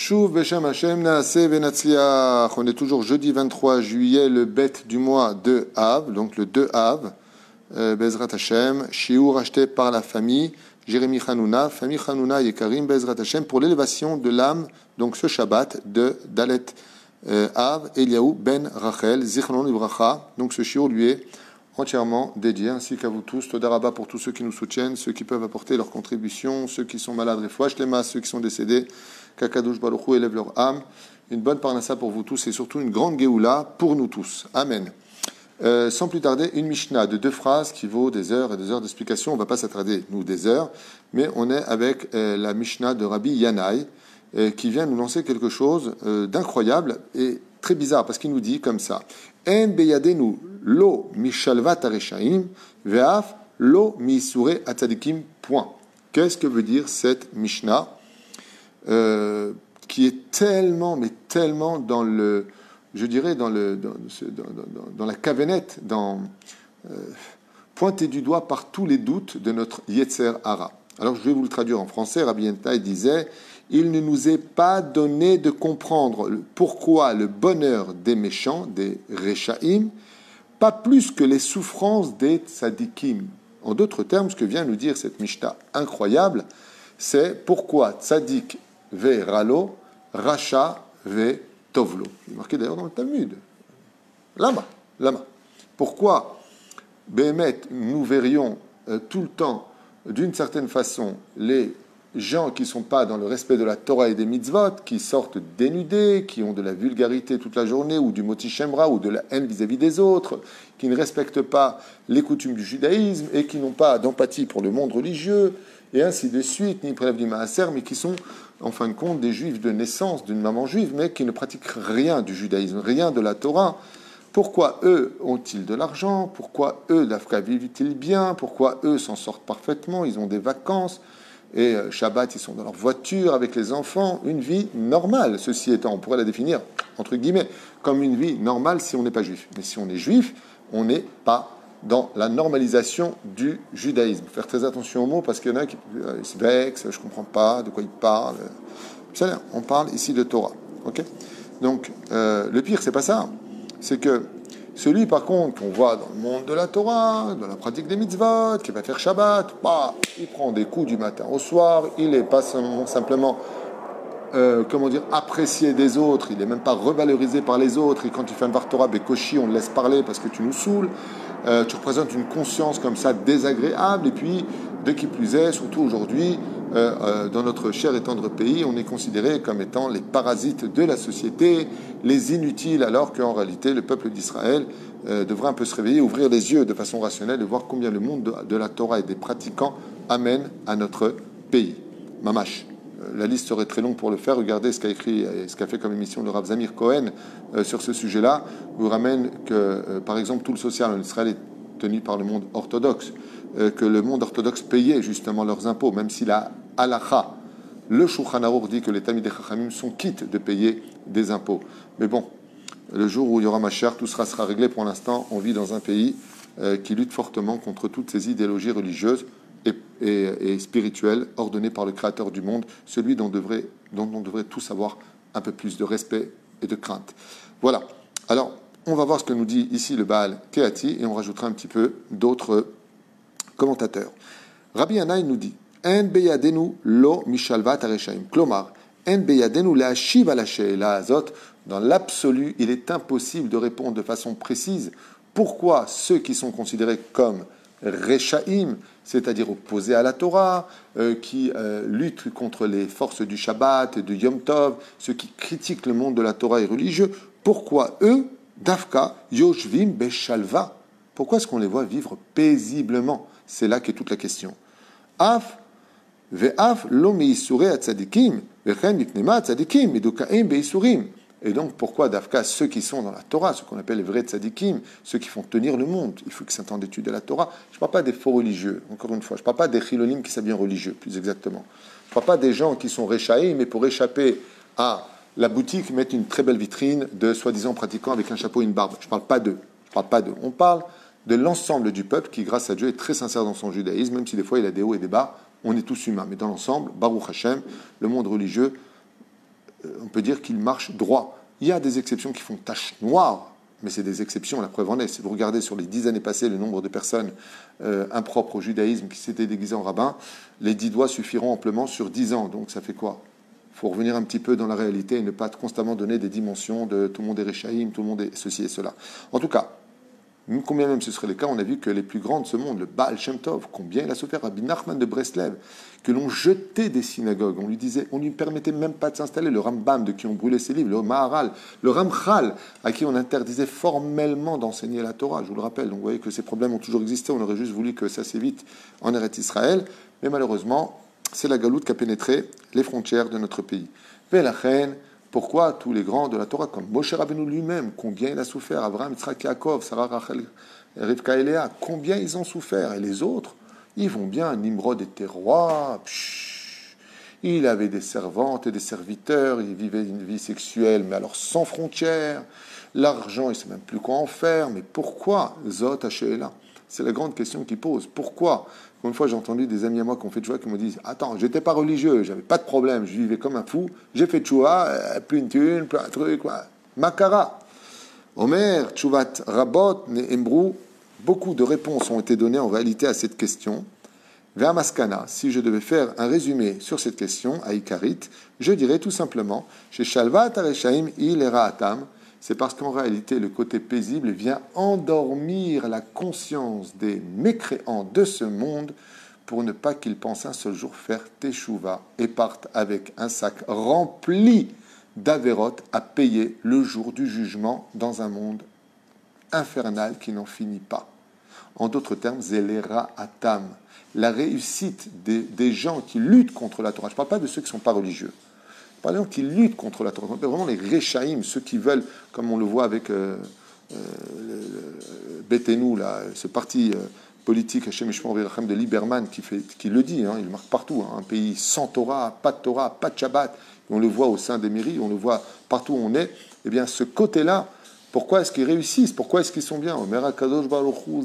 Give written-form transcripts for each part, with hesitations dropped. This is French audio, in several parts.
Shuv Beshem Hashem Naaseh Venatzliach. On est toujours jeudi 23 juillet, le bête du mois de Av, donc le 2 Av. Bezrat Hashem, Shiur acheté par la famille Jérémy Hanouna, famille Hanouna Yekarim Bezrat Hashem, pour l'élévation de l'âme, donc ce Shabbat de Dalet Av, Eliaou Ben Rachel, Zichron Ibracha. Donc ce Shiur lui est entièrement dédié, ainsi qu'à vous tous. Toda Rabba pour tous ceux qui nous soutiennent, ceux qui peuvent apporter leur contribution, ceux qui sont malades, Refouach Lema, ceux qui sont décédés, qu'Akadosh Baruch Hu élève leur âme. Une bonne parnassa pour vous tous et surtout une grande Géoula pour nous tous. Amen. Sans plus tarder, une Mishnah de 2 phrases qui vaut des heures et des heures d'explication. On ne va pas s'attarder, nous, des heures, mais on est avec la Mishnah de Rabbi Yanaï qui vient nous lancer quelque chose d'incroyable et très bizarre, parce qu'il nous dit comme ça: En beyadenu lo mishalvat areshaim ve'af lo misure atzadikim. Point. Qu'est-ce que veut dire cette Mishnah qui est tellement, mais tellement dans le, je dirais, dans la cavernette, pointé du doigt par tous les doutes de notre Yetzer Hara. Alors je vais vous le traduire en français. Rabbi Yanaï disait: il ne nous est pas donné de comprendre pourquoi le bonheur des méchants, des Rechaim, pas plus que les souffrances des Tzadikim. En d'autres termes, ce que vient nous dire cette Mishnah incroyable, c'est pourquoi Tzadik ve Ralo, Racha ve Tovlo. C'est marqué d'ailleurs dans le Talmud. Lama. Pourquoi, Béhémet, nous verrions tout le temps, d'une certaine façon, les gens qui ne sont pas dans le respect de la Torah et des mitzvot, qui sortent dénudés, qui ont de la vulgarité toute la journée, ou du moti shemra, ou de la haine vis-à-vis des autres, qui ne respectent pas les coutumes du judaïsme, et qui n'ont pas d'empathie pour le monde religieux, et ainsi de suite, ni prélèvent ni maaser, mais qui sont, en fin de compte, des juifs de naissance, d'une maman juive, mais qui ne pratiquent rien du judaïsme, rien de la Torah. Pourquoi eux ont-ils de l'argent? Pourquoi eux, d'Afka, vivent-ils bien? Pourquoi eux s'en sortent parfaitement? Ils ont des vacances. Et Shabbat, ils sont dans leur voiture avec les enfants. Une vie normale. Ceci étant, on pourrait la définir, entre guillemets, comme une vie normale si on n'est pas juif. Mais si on est juif, on n'est pas dans la normalisation du judaïsme. Faire très attention aux mots, parce qu'il y en a qui se vexent, je ne comprends pas de quoi ils parlent. On parle ici de Torah. Okay, donc, le pire, c'est pas ça. C'est que celui, par contre, qu'on voit dans le monde de la Torah, dans la pratique des mitzvot, qui va faire Shabbat, il prend des coups du matin au soir, il n'est pas simplement, apprécié des autres, il n'est même pas revalorisé par les autres, et quand tu fais un Var Torah, Bekoshi, on le laisse parler parce que tu nous saoules, tu représentes une conscience comme ça désagréable, et puis, de qui plus est, surtout aujourd'hui, dans notre cher et tendre pays, on est considéré comme étant les parasites de la société, les inutiles, alors qu'en réalité, le peuple d'Israël devrait un peu se réveiller, ouvrir les yeux de façon rationnelle et voir combien le monde de la Torah et des pratiquants amène à notre pays. Mamash. La liste serait très longue pour le faire. Regardez ce qu'a écrit, ce qu'a fait comme émission le Rav Zamir Cohen sur ce sujet-là, où il ramène que, par exemple, tout le social en Israël est tenu par le monde orthodoxe, que le monde orthodoxe payait justement leurs impôts, même si la halakha, le Shulchan Aruch dit que les Talmidei Chachamim sont quittes de payer des impôts. Mais bon, le jour où il y aura Mashiach, tout sera réglé. Pour l'instant, on vit dans un pays qui lutte fortement contre toutes ces idéologies religieuses et spirituelles ordonnées par le Créateur du monde, celui dont on devrait tous avoir un peu plus de respect et de crainte. Voilà. Alors, on va voir ce que nous dit ici le Baal Keati et on rajoutera un petit peu d'autres commentateurs. Rabbi Yanaï nous dit: En beyadenu lo mishalvat areshaim. Klomar, en beyadenu le'ashiv ala she'ela azot. Dans l'absolu, il est impossible de répondre de façon précise pourquoi ceux qui sont considérés comme Rechaim, c'est-à-dire opposés à la Torah, qui luttent contre les forces du Shabbat et du Yom Tov, ceux qui critiquent le monde de la Torah et religieux, pourquoi eux, Dafka, Yoshvim Beshalva, pourquoi est-ce qu'on les voit vivre paisiblement? C'est là qu'est toute la question. Af, ve'af lo meisure atzadikim, vechen mipnema atzadikim, medukaim beisurim. Et donc, pourquoi Dafka, ceux qui sont dans la Torah, ceux qu'on appelle les vrais tzadikim, ceux qui font tenir le monde, il faut qu'ils s'entendent d'étudier la Torah. Je ne parle pas des faux religieux, encore une fois. Je ne parle pas des chilonim qui s'habillent religieux, plus exactement. Je ne parle pas des gens qui sont réchaïs, mais pour échapper à la boutique, mettent une très belle vitrine de soi-disant pratiquants avec un chapeau et une barbe. Je ne parle pas d'eux. On parle de l'ensemble du peuple qui, grâce à Dieu, est très sincère dans son judaïsme, même si des fois il a des hauts et des bas. On est tous humains. Mais dans l'ensemble, Baruch Hashem, le monde religieux on peut dire qu'il marche droit. Il y a des exceptions qui font tache noire, mais c'est des exceptions, la preuve en est. Si vous regardez sur les 10 années passées le nombre de personnes impropres au judaïsme qui s'étaient déguisées en rabbin, les 10 doigts suffiront amplement sur 10 ans. Donc ça fait quoi? Il faut revenir un petit peu dans la réalité et ne pas constamment donner des dimensions de tout le monde est Réchaïm, tout le monde est ceci et cela. En tout cas, combien même ce serait le cas, on a vu que les plus grands de ce monde, le Baal Shem Tov, combien il a souffert, Rabbi Nachman de Breslev, que l'on jetait des synagogues, on lui permettait même pas de s'installer, le Rambam de qui on brûlait ses livres, le Maharal, le Ramchal, à qui on interdisait formellement d'enseigner la Torah, je vous le rappelle. Donc vous voyez que ces problèmes ont toujours existé, on aurait juste voulu que ça s'évite en Eretz Israël, mais malheureusement, c'est la galoute qui a pénétré les frontières de notre pays. Velachen, pourquoi tous les grands de la Torah, comme Moshe Rabbeinu lui-même, combien il a souffert, Abraham, Yitzhak, Yaakov, Sarah, Rachel, Rivka et Léa, combien ils ont souffert, et les autres, ils vont bien, Nimrod était roi, il avait des servantes et des serviteurs, il vivait une vie sexuelle, mais alors sans frontières, l'argent, il ne sait même plus quoi en faire, mais pourquoi Zot Hashela? C'est la grande question qu'il pose. Pourquoi? Une fois, j'ai entendu des amis à moi qui ont fait tchouva qui me disent « Attends, j'étais pas religieux, j'avais pas de problème, je vivais comme un fou, j'ai fait tchouva, plus une thune, plein de trucs, quoi. Makara. Omer, tchouvat, rabot, ne'embrou » Beaucoup de réponses ont été données en réalité à cette question. Vers Maskana, si je devais faire un résumé sur cette question, à Ikarit, je dirais tout simplement « Chez Shalvat Areshaim il Atam » c'est parce qu'en réalité, le côté paisible vient endormir la conscience des mécréants de ce monde pour ne pas qu'ils pensent un seul jour faire teshuva et partent avec un sac rempli d'avérotes à payer le jour du jugement dans un monde infernal qui n'en finit pas. En d'autres termes, Zelera Atam, la réussite des gens qui luttent contre la Torah. Je ne parle pas de ceux qui ne sont pas religieux. Par exemple, qui luttent contre la Torah. Vraiment les Réchaïm, ceux qui veulent, comme on le voit avec Betenu, là, ce parti politique Hashem Yishmor V'Yirachem de Lieberman, qui le dit, hein, il marque partout, hein, un pays sans Torah, pas de Shabbat, on le voit au sein des mairies, on le voit partout où on est, eh bien ce côté-là, pourquoi est-ce qu'ils réussissent? Pourquoi est-ce qu'ils sont bien? Omer HaKadosh Baruch Hu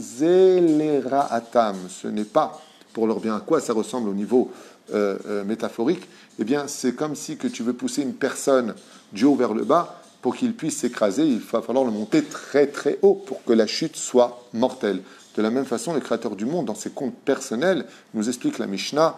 Zelera Atam, ce n'est pas pour leur bien. À quoi ça ressemble au niveau métaphorique? Eh bien, c'est comme si que tu veux pousser une personne du haut vers le bas, pour qu'il puisse s'écraser, il va falloir le monter très très haut pour que la chute soit mortelle. De la même façon, le Créateur du monde, dans ses comptes personnels, nous explique la Mishnah,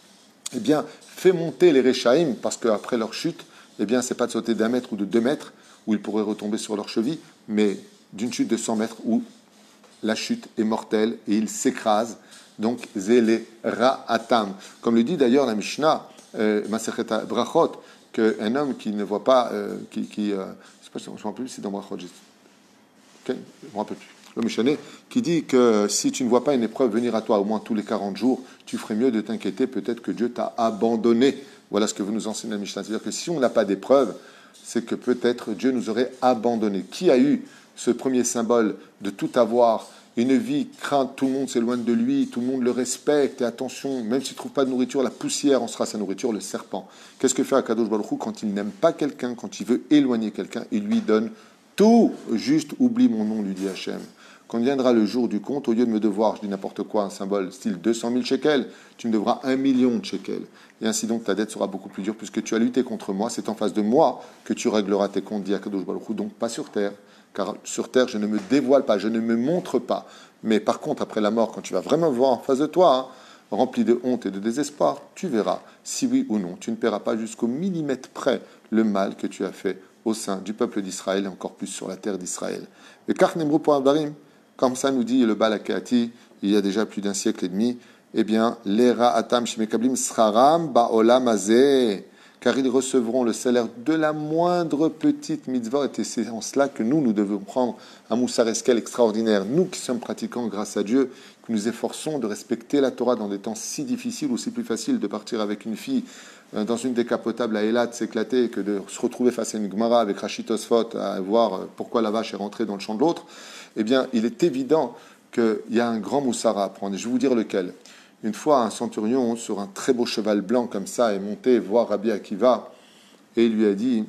eh bien, fait monter les Réchaïm, parce qu'après leur chute, eh bien, c'est pas de sauter d'1 mètre ou de 2 mètres, où ils pourraient retomber sur leur cheville, mais d'une chute de 100 mètres, où la chute est mortelle et ils s'écrasent. Donc, Zélé Ra'atam. Comme le dit d'ailleurs la Mishnah, Masechet Brachot, qu'un homme qui ne voit pas, je ne sais pas si je me rappelle plus, c'est dans Brachot, okay, je ne me rappelle plus. Le Mishnah qui dit que si tu ne vois pas une épreuve venir à toi au moins tous les 40 jours, tu ferais mieux de t'inquiéter, peut-être que Dieu t'a abandonné. Voilà ce que vous nous enseignez la Mishnah. C'est-à-dire que si on n'a pas d'épreuve, c'est que peut-être Dieu nous aurait abandonné. Qui a eu ce premier symbole de tout avoir, une vie crainte, tout le monde s'éloigne de lui, tout le monde le respecte, et attention, même s'il ne trouve pas de nourriture, la poussière en sera sa nourriture, le serpent. Qu'est-ce que fait Akadosh Baruch Hu quand il n'aime pas quelqu'un, quand il veut éloigner quelqu'un? Il lui donne tout, juste oublie mon nom, lui dit Hachem. Quand viendra le jour du compte, au lieu de me devoir, je dis n'importe quoi, un symbole style 200 000 shekels, tu me devras 1 million de shekels. Et ainsi donc ta dette sera beaucoup plus dure, puisque tu as lutté contre moi, c'est en face de moi que tu régleras tes comptes, dit Akadosh Baruch Hu, donc pas sur terre. Car sur terre, je ne me dévoile pas, je ne me montre pas. Mais par contre, après la mort, quand tu vas vraiment voir en face de toi, rempli de honte et de désespoir, tu verras si oui ou non, tu ne paieras pas jusqu'au millimètre près le mal que tu as fait au sein du peuple d'Israël et encore plus sur la terre d'Israël. Et comme ça nous dit le Baal HaKeati, il y a déjà plus d'1 siècle et demi, eh bien, l'era atam shemekablim sraram ba'olam hazeh, car ils recevront le salaire de la moindre petite mitzvah, et c'est en cela que nous devons prendre un moussar eskel extraordinaire. Nous qui sommes pratiquants grâce à Dieu, que nous efforçons de respecter la Torah dans des temps si difficiles où c'est plus facile de partir avec une fille dans une décapotable à Eilat, s'éclater, que de se retrouver face à une Gemara avec Rachid Tosfot à voir pourquoi la vache est rentrée dans le champ de l'autre, eh bien, il est évident qu'il y a un grand moussar à apprendre. Et je vais vous dire lequel. Une fois, un centurion sur un très beau cheval blanc comme ça est monté voir Rabbi Akiva et il lui a dit,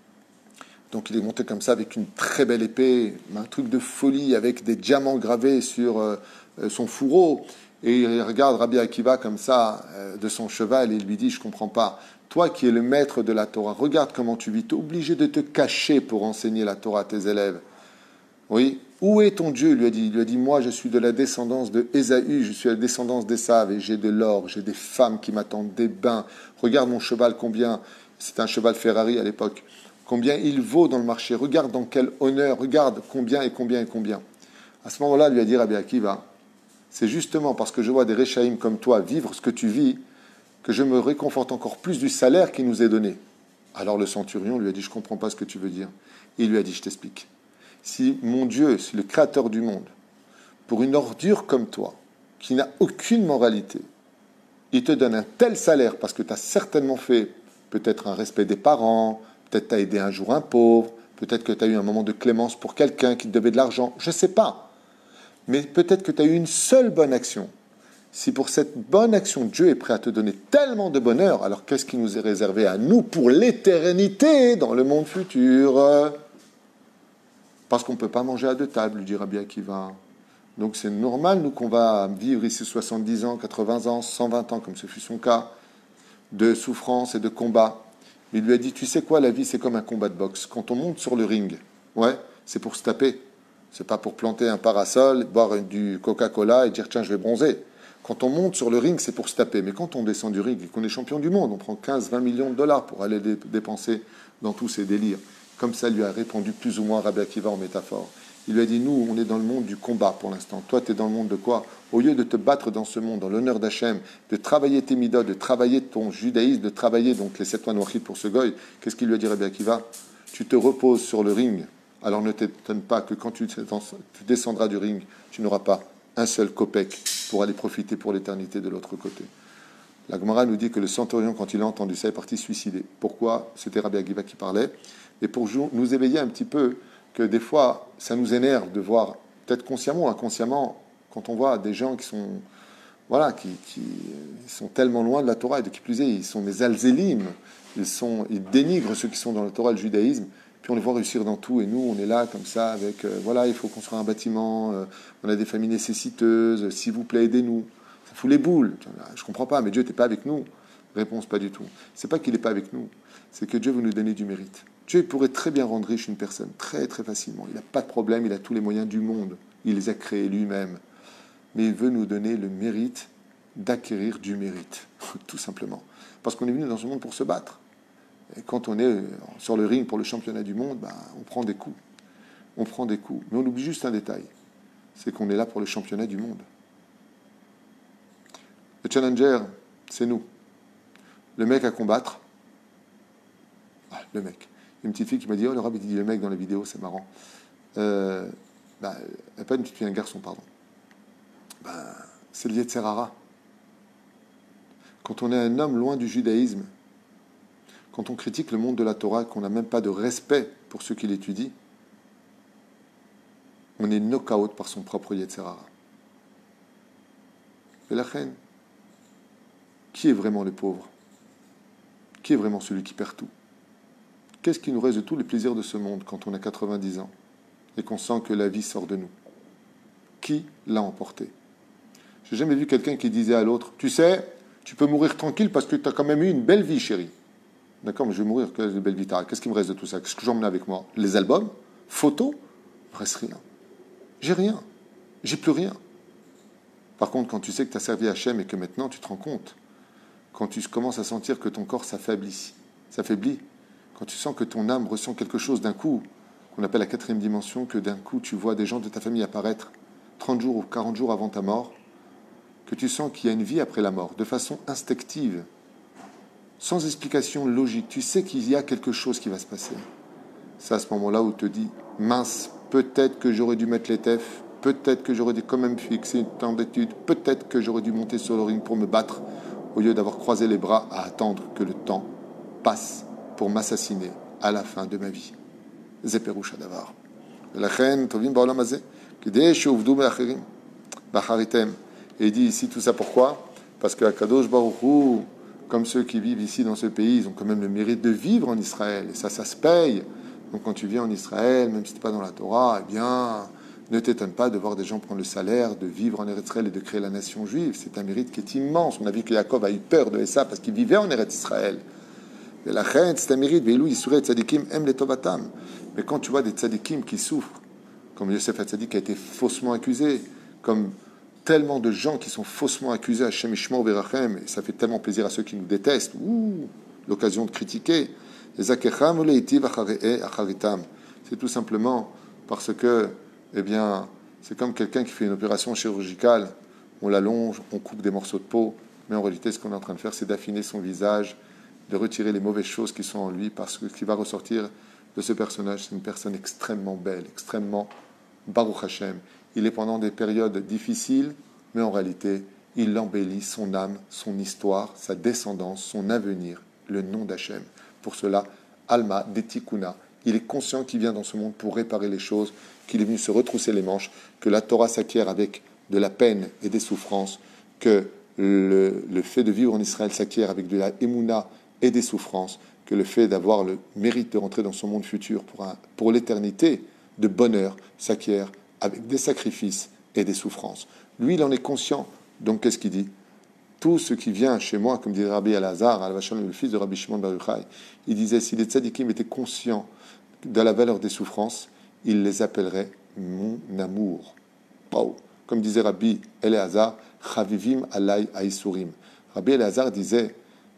donc il est monté comme ça avec une très belle épée, un truc de folie avec des diamants gravés sur son fourreau. Et il regarde Rabbi Akiva comme ça, de son cheval, et il lui dit, je ne comprends pas. Toi qui es le maître de la Torah, regarde comment tu vis. Tu es obligé de te cacher pour enseigner la Torah à tes élèves. Oui. Où est ton Dieu? Il lui a dit, moi je suis de la descendance de Ésaü, je suis de la descendance d'Ésav, et j'ai de l'or, j'ai des femmes qui m'attendent, des bains. Regarde mon cheval, combien, c'est un cheval Ferrari à l'époque, combien il vaut dans le marché. Regarde dans quel honneur, regarde combien et combien et combien. À ce moment-là, lui a dit Rabbi Akiva, c'est justement parce que je vois des Réchaïm comme toi vivre ce que tu vis, que je me réconforte encore plus du salaire qui nous est donné. Alors le centurion lui a dit, je ne comprends pas ce que tu veux dire. Et il lui a dit, je t'explique. Si mon Dieu, c'est le créateur du monde, pour une ordure comme toi, qui n'a aucune moralité, il te donne un tel salaire parce que tu as certainement fait peut-être un respect des parents, peut-être tu as aidé un jour un pauvre, peut-être que tu as eu un moment de clémence pour quelqu'un qui te devait de l'argent, je ne sais pas. Mais peut-être que tu as eu une seule bonne action. Si pour cette bonne action, Dieu est prêt à te donner tellement de bonheur, alors qu'est-ce qui nous est réservé à nous pour l'éternité dans le monde futur? Parce qu'on ne peut pas manger à deux tables, lui dit Rabbi Akiva. Donc c'est normal, nous, qu'on va vivre ici 70 ans, 80 ans, 120 ans, comme ce fut son cas, de souffrance et de combat. Mais il lui a dit, tu sais quoi, la vie, c'est comme un combat de boxe. Quand on monte sur le ring, ouais, c'est pour se taper. C'est pas pour planter un parasol, boire du Coca-Cola et dire, tiens, je vais bronzer. Quand on monte sur le ring, c'est pour se taper. Mais quand on descend du ring et qu'on est champion du monde, on prend 15-20 millions de dollars pour aller dépenser dans tous ces délires. Comme ça lui a répondu plus ou moins Rabbi Akiva en métaphore. Il lui a dit, nous, on est dans le monde du combat pour l'instant. Toi, tu es dans le monde de quoi? Au lieu de te battre dans ce monde, dans l'honneur d'Hachem, de travailler tes midots, de travailler ton judaïsme, de travailler donc les 7 mois noirs pour ce goy, qu'est-ce qu'il lui a dit Rabbi Akiva? Tu te reposes sur le ring. Alors ne t'étonne pas que quand tu descendras du ring, tu n'auras pas un seul kopek pour aller profiter pour l'éternité de l'autre côté. La Gemara nous dit que le centurion, quand il a entendu ça, est parti se suicider. Pourquoi? C'était Rabbi Akiva qui parlait. Et pour nous éveiller un petit peu, que des fois, ça nous énerve de voir, peut-être consciemment ou inconsciemment, quand on voit des gens qui sont, voilà, qui sont tellement loin de la Torah, et de qui plus est, ils sont des alzélim, ils dénigrent ceux qui sont dans la Torah, le judaïsme, puis on les voit réussir dans tout, et nous, on est là comme ça, avec, voilà, il faut construire un bâtiment, on a des familles nécessiteuses, s'il vous plaît, aidez-nous. Ça fout les boules. Je comprends pas, mais Dieu n'était pas avec nous. Réponse, pas du tout. C'est pas qu'il n'est pas avec nous, c'est que Dieu veut nous donner du mérite. Dieu pourrait très bien rendre riche une personne, très très facilement. Il n'a pas de problème, il a tous les moyens du monde. Il les a créés lui-même. Mais il veut nous donner le mérite d'acquérir du mérite, tout simplement. Parce qu'on est venu dans ce monde pour se battre. Et quand on est sur le ring pour le championnat du monde, on prend des coups. On prend des coups. Mais on oublie juste un détail. C'est qu'on est là pour le championnat du monde. Le challenger, c'est nous. Le mec à combattre, le mec. Une petite fille qui m'a dit, oh, le rabbin dit le mec dans la vidéo, c'est marrant. Pas une petite fille, un garçon, pardon. C'est le Yetzer Hara. Quand on est un homme loin du judaïsme, quand on critique le monde de la Torah, qu'on n'a même pas de respect pour ceux qui l'étudient, on est knock-out par son propre Yetzer Hara. Et la reine, qui est vraiment le pauvre? Qui est vraiment celui qui perd tout? Qu'est-ce qui nous reste de tous les plaisirs de ce monde quand on a 90 ans et qu'on sent que la vie sort de nous? Qui l'a emporté? J'ai jamais vu quelqu'un qui disait à l'autre, tu sais, tu peux mourir tranquille parce que tu as quand même eu une belle vie, chérie. D'accord, mais je vais mourir, quelle belle vie t'as? Qu'est-ce qui me reste de tout ça? Qu'est-ce que j'emmène avec moi? Les albums? Photos? Il ne reste rien. J'ai rien. J'ai plus rien. Par contre, quand tu sais que tu as servi Hachem et que maintenant tu te rends compte, quand tu commences à sentir que ton corps s'affaiblit, quand tu sens que ton âme ressent quelque chose d'un coup, qu'on appelle la 4e dimension, que d'un coup tu vois des gens de ta famille apparaître 30 jours ou 40 jours avant ta mort, que tu sens qu'il y a une vie après la mort, de façon instinctive, sans explication logique, tu sais qu'il y a quelque chose qui va se passer. C'est à ce moment-là où tu te dis, mince, peut-être que j'aurais dû mettre les TEF, peut-être que j'aurais dû quand même fixer une temps d'études, peut-être que j'aurais dû monter sur le ring pour me battre, au lieu d'avoir croisé les bras à attendre que le temps passe pour m'assassiner à la fin de ma vie. Zeperouch Adavar. Lachen tovim ba'olam hazeh, kidei she'uvdu me'acherim, b'acharitem. Et il dit ici tout ça pourquoi? Parce que Akadosh Baruch Hu, comme ceux qui vivent ici dans ce pays, ils ont quand même le mérite de vivre en Israël. Et ça se paye. Donc quand tu viens en Israël, même si tu n'es pas dans la Torah, eh bien, Ne t'étonne pas de voir des gens prendre le salaire, de vivre en Eretz Israël et de créer la nation juive. C'est un mérite qui est immense. On a vu que Yaakov a eu peur de ça parce qu'il vivait en Eretz Israël. Et la reine, c'est un mérite. Mais quand tu vois des tzadikim qui souffrent, comme Yosef Hatzadik qui a été faussement accusé, comme tellement de gens qui sont faussement accusés à Hashem Ishmael Verachem, et ça fait tellement plaisir à ceux qui nous détestent, l'occasion de critiquer. C'est tout simplement parce que, eh bien, c'est comme quelqu'un qui fait une opération chirurgicale, on l'allonge, on coupe des morceaux de peau, mais en réalité, ce qu'on est en train de faire, c'est d'affiner son visage, de retirer les mauvaises choses qui sont en lui, parce que ce qui va ressortir de ce personnage, c'est une personne extrêmement belle, extrêmement Baruch Hashem. Il est pendant des périodes difficiles, mais en réalité, il embellit son âme, son histoire, sa descendance, son avenir, le nom d'Hachem. Pour cela, Alma Detikuna, il est conscient qu'il vient dans ce monde pour réparer les choses, qu'il est venu se retrousser les manches, que la Torah s'acquiert avec de la peine et des souffrances, que le fait de vivre en Israël s'acquiert avec de la émouna et des souffrances, que le fait d'avoir le mérite de rentrer dans son monde futur pour l'éternité de bonheur s'acquiert avec des sacrifices et des souffrances. Lui, il en est conscient. Donc, qu'est-ce qu'il dit? Tout ce qui vient chez moi, comme dit Rabbi Elazar, le fils de Rabbi Shimon Bar Yochai, il disait, si les tzadikim étaient conscients de la valeur des souffrances, il les appellerait mon amour. Wow. Comme disait Rabbi Elazar, Chavivim alay aisurim. Rabbi Elazar disait,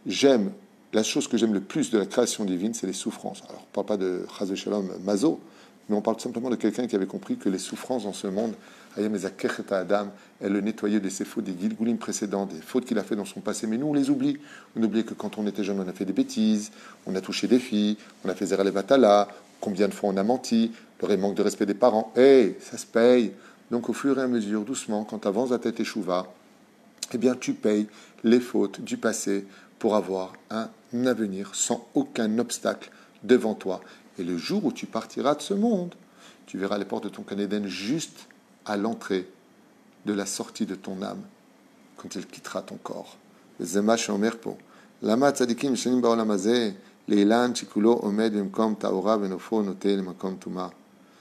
la chose que j'aime le plus de la création divine, c'est les souffrances. Alors, on ne parle pas de Chaz Shalom Mazo, mais on parle simplement de quelqu'un qui avait compris que les souffrances dans ce monde, Adam, elle le nettoyait de ses fautes, des Gilgulim précédents, des fautes qu'il a fait dans son passé. Mais nous, on les oublie. On oublie que quand on était jeune, on a fait des bêtises, on a touché des filles, on a fait Zera Levatala, combien de fois on a menti, le manque de respect des parents. Ça se paye. Donc, au fur et à mesure, doucement, quand tu avances à ta teshuva, eh bien, tu payes les fautes du passé pour avoir un avenir sans aucun obstacle devant toi. Et le jour où tu partiras de ce monde, tu verras les portes de ton Gan Eden juste à l'entrée de la sortie de ton âme, quand il quittera ton corps. Zema shomer po. Lama tzadikim shenim ba'olam hazeh leilan shikulo omed b'mkom ta'ora v'nofo note l'makom tuma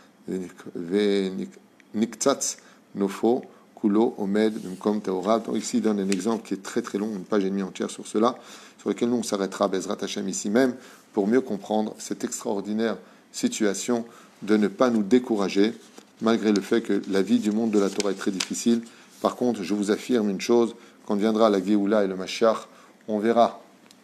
v'niktzatz nofo kulo omed b'mkom ta'ora. Donc ici il donne un exemple qui est très très long, une page et demie entière sur cela, sur lequel nous on s'arrêtera Bezrat Hashem ici même pour mieux comprendre cette extraordinaire situation de ne pas nous décourager malgré le fait que la vie du monde de la Torah est très difficile. Par contre, je vous affirme une chose, quand viendra la Géoula et le Mashiach, on verra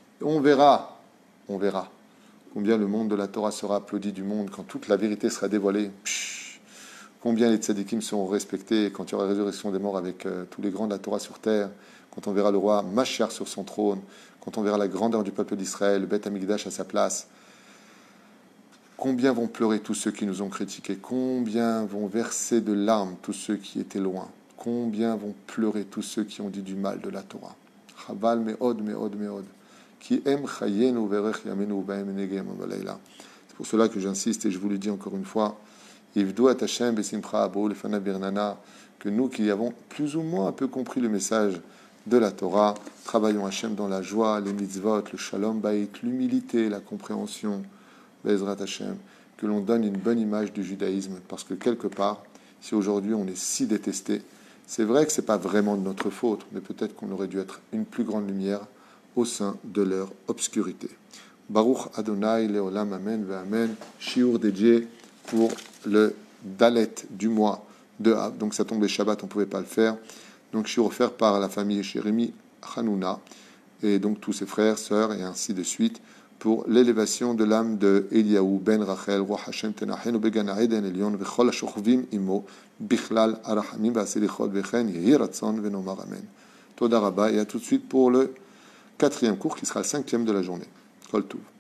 combien le monde de la Torah sera applaudi du monde, quand toute la vérité sera dévoilée. Combien les tzadikim seront respectés, quand il y aura résurrection des morts avec tous les grands de la Torah sur terre, quand on verra le roi Mashiach sur son trône, quand on verra la grandeur du peuple d'Israël, le Beth Amikdash à sa place. Combien vont pleurer tous ceux qui nous ont critiqués? Combien vont verser de larmes tous ceux qui étaient loin? Combien vont pleurer tous ceux qui ont dit du mal de la Torah? Chaval me'od, me'od, me'od. Ki em chayenu verech yamenu ba'em negem balayla. C'est pour cela que j'insiste et je vous le dis encore une fois. Yivdu at Hashem besimcha abo lefana birnana. Que nous qui avons plus ou moins un peu compris le message de la Torah, travaillons Hashem dans la joie, les mitzvot, le shalom bayit, l'humilité, la compréhension. Bezrat Hashem, que l'on donne une bonne image du judaïsme, parce que quelque part, si aujourd'hui on est si détesté, c'est vrai que ce n'est pas vraiment de notre faute, mais peut-être qu'on aurait dû être une plus grande lumière au sein de leur obscurité. Baruch Adonai Leolam Amen Ve'Amen, Shiur dédié pour le Dalet du mois de Av, donc ça tombait Shabbat, on ne pouvait pas le faire, donc Shiur offert par la famille Jérémy Hanouna, et donc tous ses frères, sœurs, et ainsi de suite, pour l'élévation de l'âme de Eliyahu ben Rachel, roi Hashem tenachenu began Eden Elyon, v'chol hashochovim imo, bichlal arachamim v'aselichot v'chen, yehi ratzon v'nomar amen. Toda rabba, et à tout de suite pour le 4e cours qui sera le 5e de la journée. Kol Tuv.